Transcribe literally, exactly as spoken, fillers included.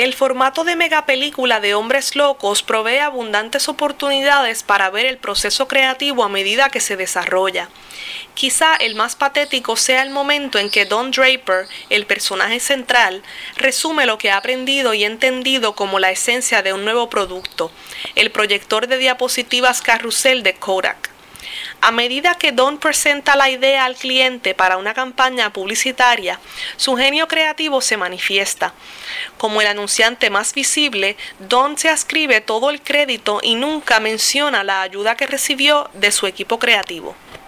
El formato de megapelícula de Hombres Locos provee abundantes oportunidades para ver el proceso creativo a medida que se desarrolla. Quizá el más patético sea el momento en que Don Draper, el personaje central, resume lo que ha aprendido y entendido como la esencia de un nuevo producto, el proyector de diapositivas carrusel de Kodak. A medida que Don presenta la idea al cliente para una campaña publicitaria, su genio creativo se manifiesta. Como el anunciante más visible, Don se ascribe todo el crédito y nunca menciona la ayuda que recibió de su equipo creativo.